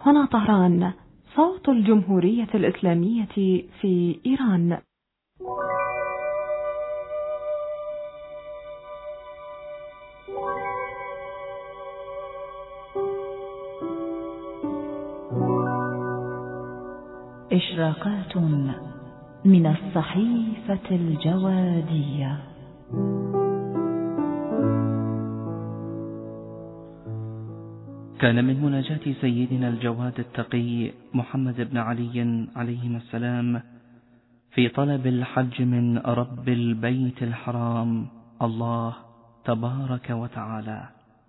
هنا طهران، صوت الجمهورية الإسلامية في إيران. إشراقات من الصحيفة الجوادية. كان من مناجاة سيدنا الجواد التقي محمد بن علي عليهما السلام في طلب الحج من رب البيت الحرام الله تبارك وتعالى: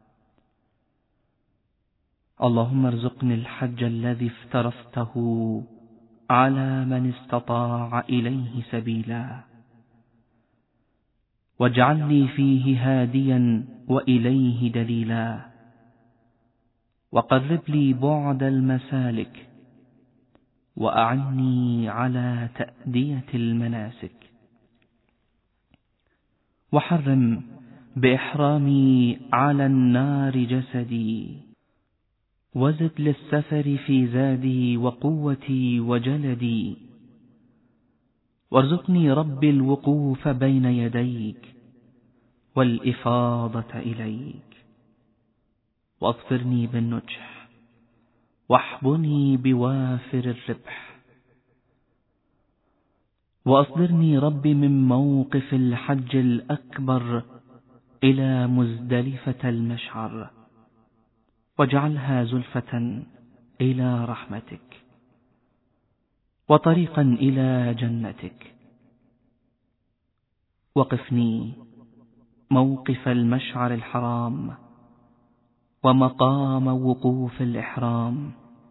اللهم ارزقني الحج الذي افترضته على من استطاع إليه سبيلا، واجعلني فيه هاديا وإليه دليلا، وقرب لي بعد المسالك، وأعني على تأدية المناسك، وحرم بإحرامي على النار جسدي، وزد للسفر في زادي وقوتي وجلدي، وارزقني ربي الوقوف بين يديك والإفاضة إليك، واظفرني بالنجح، واحبني بوافر الربح، وأصدرني ربي من موقف الحج الأكبر إلى مزدلفة المشعر، واجعلها زلفة إلى رحمتك وطريقا إلى جنتك، وقفني موقف المشعر الحرام ومقام وقوف الإحرام،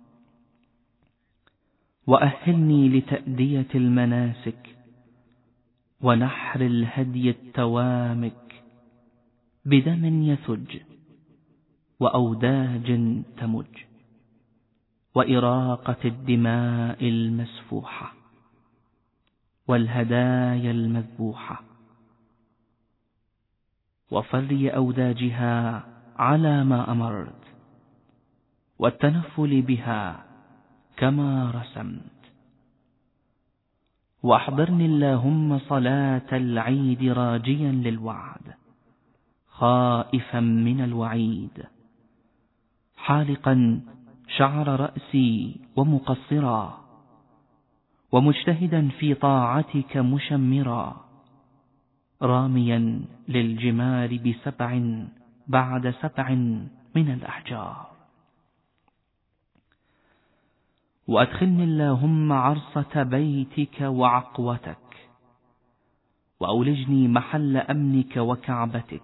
وأهلني لتأدية المناسك ونحر الهدي التوامك بدم يثج وأوداج تمج وإراقة الدماء المسفوحة والهدايا المذبوحة، وفري أوداجها على ما أمرت، والتنفل بها كما رسمت، وأحضرني اللهم صلاة العيد راجيا للوعد خائفا من الوعيد، حالقا شعر رأسي ومقصرا، ومجتهدا في طاعتك مشمرا، راميا للجمار ب7 بعد 7 من الأحجار، وأدخلني اللهم عرصة بيتك وعقوتك، وأولجني محل أمنك وكعبتك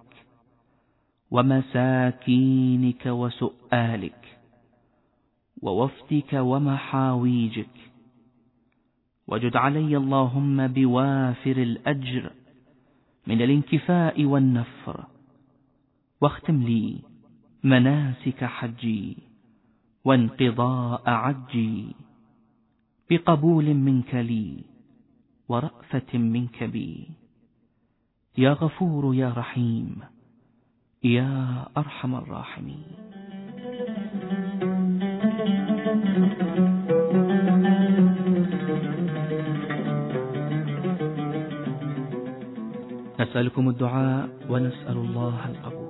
ومساكينك وسؤالك ووفدك ومحاويجك، وجد علي اللهم بوافر الأجر من الانكفاء والنفر، واختم لي مناسك حجي وانقضاء عجي بقبول منك لي ورأفة منك بي، يا غفور يا رحيم يا أرحم الراحمين. نسألكم الدعاء ونسأل الله القبول.